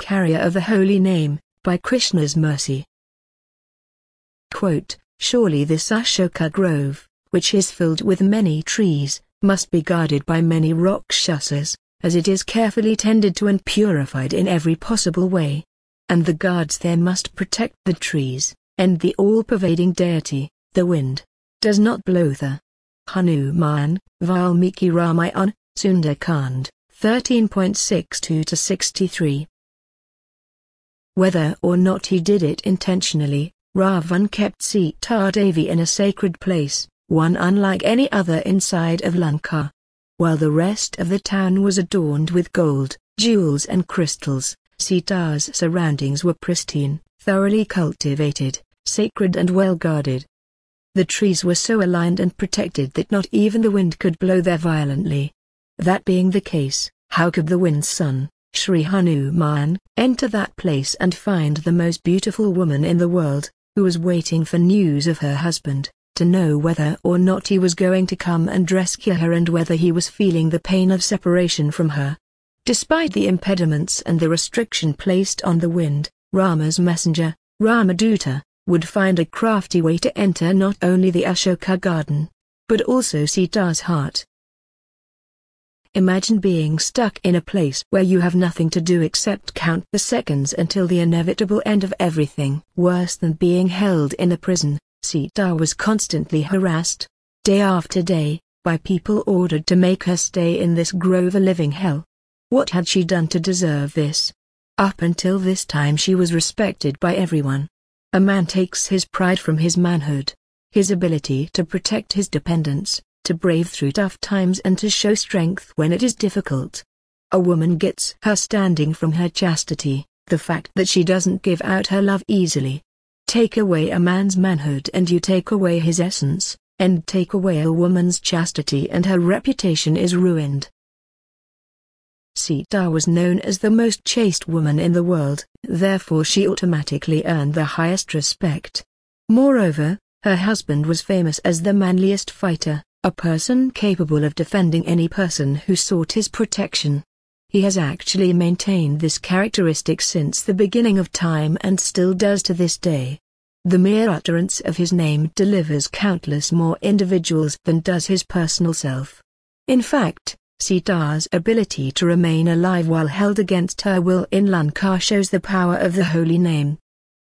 carrier of the holy name, by Krishna's mercy. Quote, surely this Ashoka grove, which is filled with many trees, must be guarded by many Rakshasas, as it is carefully tended to and purified in every possible way. And the guards there must protect the trees, and the all-pervading deity, the wind, does not blow the Hanuman, Valmiki Ramayana, Sundarkand, 13.62-63. Whether or not he did it intentionally, Ravan kept Sita Devi in a sacred place, one unlike any other inside of Lanka. While the rest of the town was adorned with gold, jewels and crystals, Sita's surroundings were pristine, thoroughly cultivated, sacred and well guarded. The trees were so aligned and protected that not even the wind could blow there violently. That being the case, how could the wind's son, Sri Hanuman, enter that place and find the most beautiful woman in the world, who was waiting for news of her husband, to know whether or not he was going to come and rescue her and whether he was feeling the pain of separation from her? Despite the impediments and the restriction placed on the wind, Rama's messenger, Ramaduta, would find a crafty way to enter not only the Ashoka garden, but also Sita's heart. Imagine being stuck in a place where you have nothing to do except count the seconds until the inevitable end of everything. Worse than being held in a prison, Sita was constantly harassed, day after day, by people ordered to make her stay in this grove a living hell. What had she done to deserve this? Up until this time she was respected by everyone. A man takes his pride from his manhood, his ability to protect his dependents, to brave through tough times and to show strength when it is difficult. A woman gets her standing from her chastity, the fact that she doesn't give out her love easily. Take away a man's manhood and you take away his essence, and take away a woman's chastity and her reputation is ruined. Sita was known as the most chaste woman in the world, therefore she automatically earned the highest respect. Moreover, her husband was famous as the manliest fighter, a person capable of defending any person who sought his protection. He has actually maintained this characteristic since the beginning of time and still does to this day. The mere utterance of his name delivers countless more individuals than does his personal self. In fact, Sita's ability to remain alive while held against her will in Lanka shows the power of the holy name.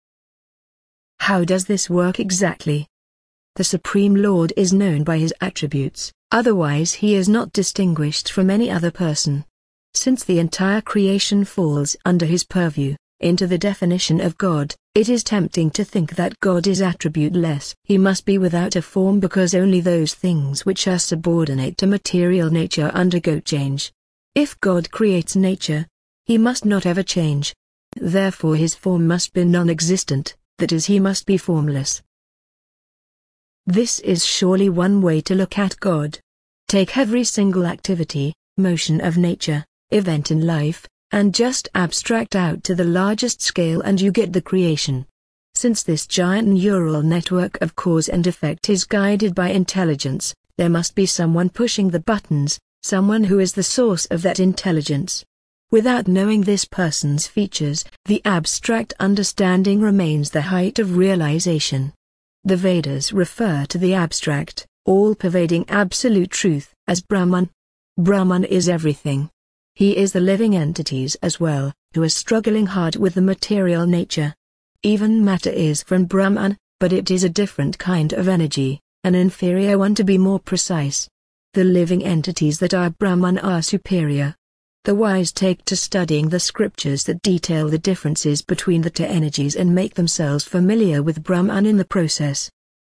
How does this work exactly? The Supreme Lord is known by his attributes, otherwise he is not distinguished from any other person. Since the entire creation falls under his purview, into the definition of God, it is tempting to think that God is attributeless. He must be without a form because only those things which are subordinate to material nature undergo change. If God creates nature, he must not ever change. Therefore his form must be non-existent, that is he must be formless. This is surely one way to look at God. Take every single activity, motion of nature, event in life, and just abstract out to the largest scale and you get the creation. Since this giant neural network of cause and effect is guided by intelligence, there must be someone pushing the buttons, someone who is the source of that intelligence. Without knowing this person's features, the abstract understanding remains the height of realization. The Vedas refer to the abstract, all-pervading absolute truth as Brahman. Brahman is everything. He is the living entities as well, who are struggling hard with the material nature. Even matter is from Brahman, but it is a different kind of energy, an inferior one to be more precise. The living entities that are Brahman are superior. The wise take to studying the scriptures that detail the differences between the two energies and make themselves familiar with Brahman in the process.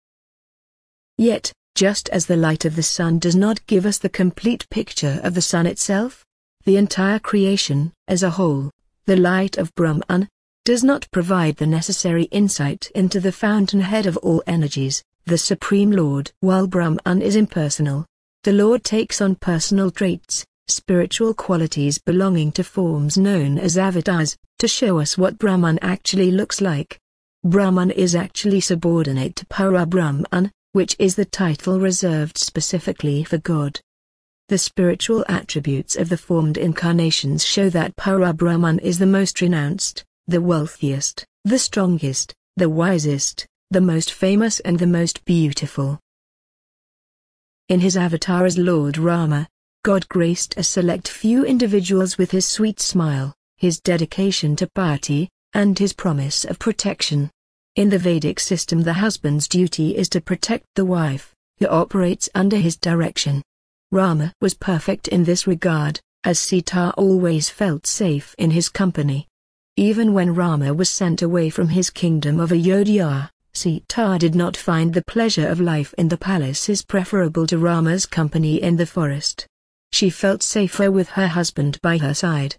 Yet, just as the light of the sun does not give us the complete picture of the sun itself, the entire creation, as a whole, the light of Brahman, does not provide the necessary insight into the fountainhead of all energies, the Supreme Lord. While Brahman is impersonal, the Lord takes on personal traits, spiritual qualities belonging to forms known as avatars, to show us what Brahman actually looks like. Brahman is actually subordinate to Para Brahman, which is the title reserved specifically for God. The spiritual attributes of the formed incarnations show that Parabrahman is the most renounced, the wealthiest, the strongest, the wisest, the most famous and the most beautiful. In his avatar as Lord Rama, God graced a select few individuals with his sweet smile, his dedication to piety, and his promise of protection. In the Vedic system, the husband's duty is to protect the wife, who operates under his direction. Rama was perfect in this regard, as Sita always felt safe in his company. Even when Rama was sent away from his kingdom of Ayodhya, Sita did not find the pleasure of life in the palaces preferable to Rama's company in the forest. She felt safer with her husband by her side.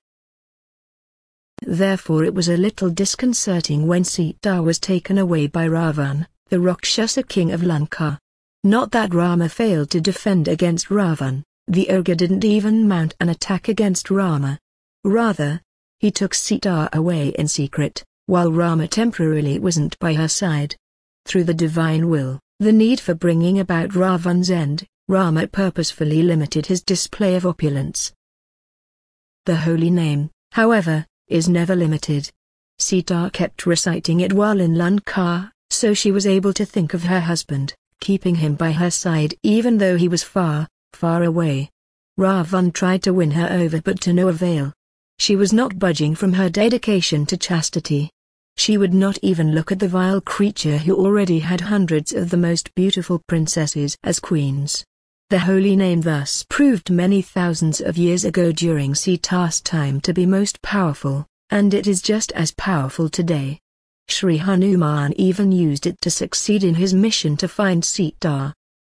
Therefore it was a little disconcerting when Sita was taken away by Ravan, the Rakshasa king of Lanka. Not that Rama failed to defend against Ravan, the ogre didn't even mount an attack against Rama. Rather, he took Sita away in secret, while Rama temporarily wasn't by her side. Through the divine will, the need for bringing about Ravan's end, Rama purposefully limited his display of opulence. The holy name, however, is never limited. Sita kept reciting it while in Lanka, so she was able to think of her husband, keeping him by her side even though he was far, far away. Ravan tried to win her over but to no avail. She was not budging from her dedication to chastity. She would not even look at the vile creature who already had hundreds of the most beautiful princesses as queens. The holy name thus proved many thousands of years ago during Sita's time to be most powerful, and it is just as powerful today. Sri Hanuman even used it to succeed in his mission to find Sita.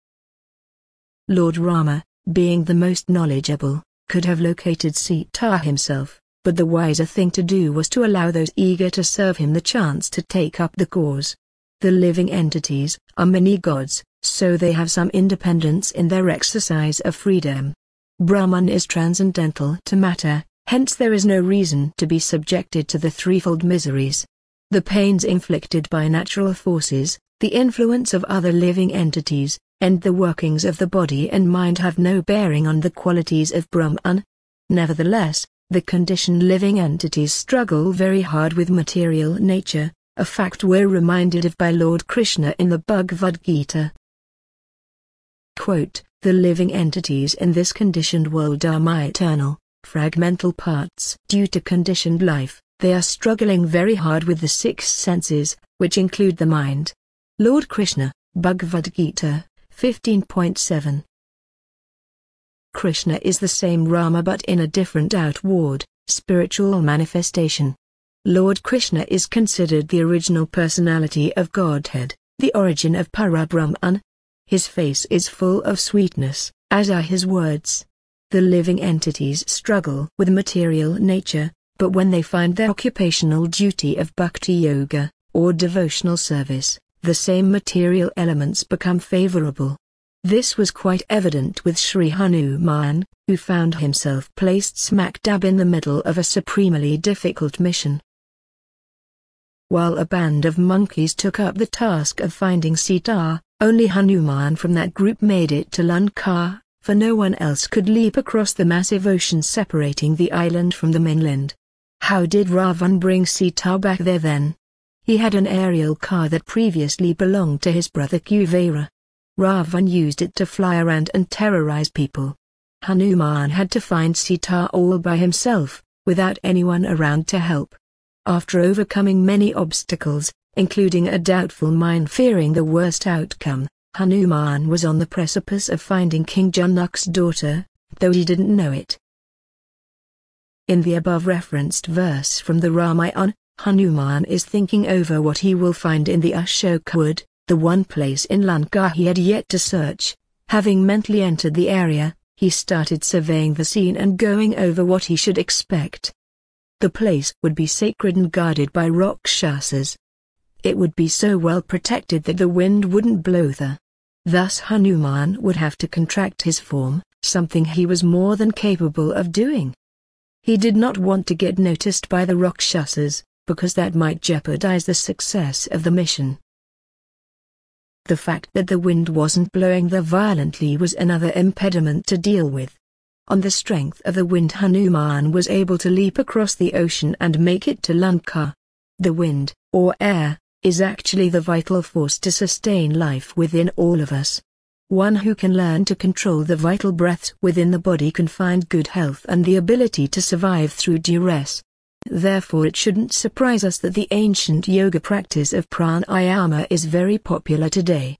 Lord Rama, being the most knowledgeable, could have located Sita himself, but the wiser thing to do was to allow those eager to serve him the chance to take up the cause. The living entities are many gods, so they have some independence in their exercise of freedom. Brahman is transcendental to matter, hence there is no reason to be subjected to the threefold miseries. The pains inflicted by natural forces, the influence of other living entities, and the workings of the body and mind have no bearing on the qualities of Brahman. Nevertheless, the conditioned living entities struggle very hard with material nature, a fact we're reminded of by Lord Krishna in the Bhagavad Gita. Quote, "The living entities in this conditioned world are my eternal, fragmental parts. Due to conditioned life, they are struggling very hard with the six senses, which include the mind." Lord Krishna, Bhagavad Gita, 15.7. Krishna is the same Rama but in a different outward, spiritual manifestation. Lord Krishna is considered the original personality of Godhead, the origin of Parabrahman. His face is full of sweetness, as are his words. The living entities struggle with material nature, but when they find their occupational duty of bhakti yoga, or devotional service, the same material elements become favorable. This was quite evident with Sri Hanuman, who found himself placed smack dab in the middle of a supremely difficult mission. While a band of monkeys took up the task of finding Sita, only Hanuman from that group made it to Lanka, for no one else could leap across the massive ocean separating the island from the mainland. How did Ravan bring Sita back there then? He had an aerial car that previously belonged to his brother Kuvera. Ravan used it to fly around and terrorize people. Hanuman had to find Sita all by himself, without anyone around to help. After overcoming many obstacles, including a doubtful mind fearing the worst outcome, Hanuman was on the precipice of finding King Janak's daughter, though he didn't know it. In the above referenced verse from the Ramayana, Hanuman is thinking over what he will find in the Ashoka wood, the one place in Lanka he had yet to search. Having mentally entered the area, he started surveying the scene and going over what he should expect. The place would be sacred and guarded by Rakshasas. It would be so well protected that the wind wouldn't blow there. Thus Hanuman would have to contract his form, something he was more than capable of doing. He did not want to get noticed by the Rakshasas, because that might jeopardize the success of the mission. The fact that the wind wasn't blowing there violently was another impediment to deal with, On the strength of the wind, Hanuman was able to leap across the ocean and make it to Lanka. The wind, or air, is actually the vital force to sustain life within all of us. One who can learn to control the vital breaths within the body can find good health and the ability to survive through duress. Therefore it shouldn't surprise us that the ancient yoga practice of pranayama is very popular today.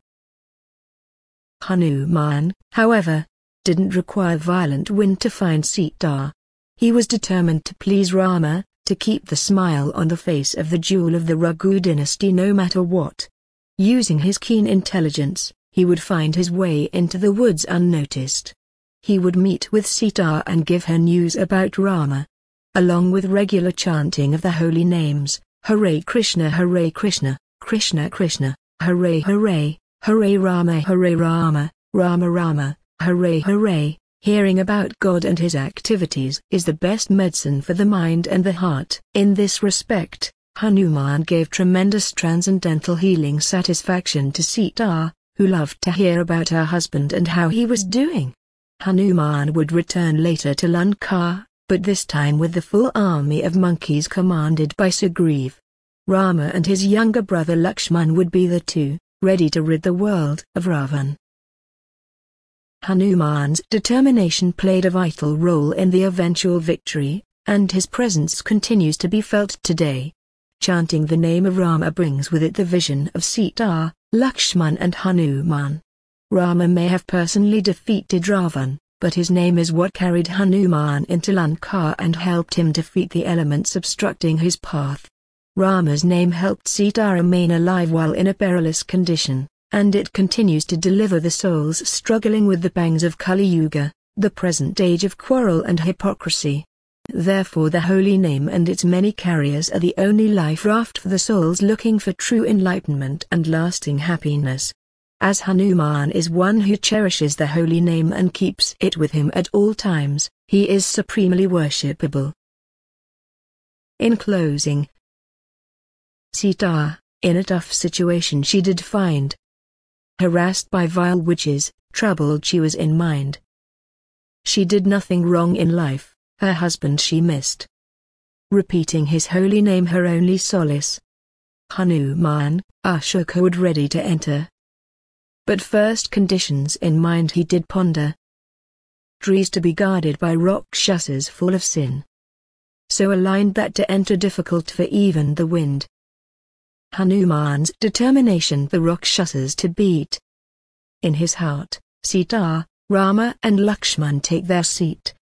Hanuman, however, didn't require violent wind to find Sita. He was determined to please Rama, to keep the smile on the face of the jewel of the Raghu dynasty no matter what. Using his keen intelligence, he would find his way into the woods unnoticed. He would meet with Sita and give her news about Rama. Along with regular chanting of the holy names, Hare Krishna, Krishna Krishna, Hare Hare, Hare Rama, Rama Rama, Hare Hare, hearing about God and his activities is the best medicine for the mind and the heart. In this respect, Hanuman gave tremendous transcendental healing satisfaction to Sita, who loved to hear about her husband and how he was doing. Hanuman would return later to Lanka, but this time with the full army of monkeys commanded by Sugriv. Rama and his younger brother Lakshman would be the two, ready to rid the world of Ravan. Hanuman's determination played a vital role in the eventual victory, and his presence continues to be felt today. Chanting the name of Rama brings with it the vision of Sita, Lakshman and Hanuman. Rama may have personally defeated Ravan, but his name is what carried Hanuman into Lanka and helped him defeat the elements obstructing his path. Rama's name helped Sita remain alive while in a perilous condition, and it continues to deliver the souls struggling with the pangs of Kali Yuga, the present age of quarrel and hypocrisy. Therefore the holy name and its many carriers are the only life raft for the souls looking for true enlightenment and lasting happiness. As Hanuman is one who cherishes the holy name and keeps it with him at all times, he is supremely worshipable. In closing, Sita, in a tough situation she did find. Harassed by vile witches, troubled she was in mind. She did nothing wrong in life, her husband she missed. Repeating his holy name her only solace. Hanuman, Ashoka would ready to enter. But first conditions in mind he did ponder. Trees to be guarded by Rakshasas full of sin. So aligned that to enter difficult for even the wind. Hanuman's determination the Rakshasas to beat. In his heart, Sita, Rama and Lakshman take their seat,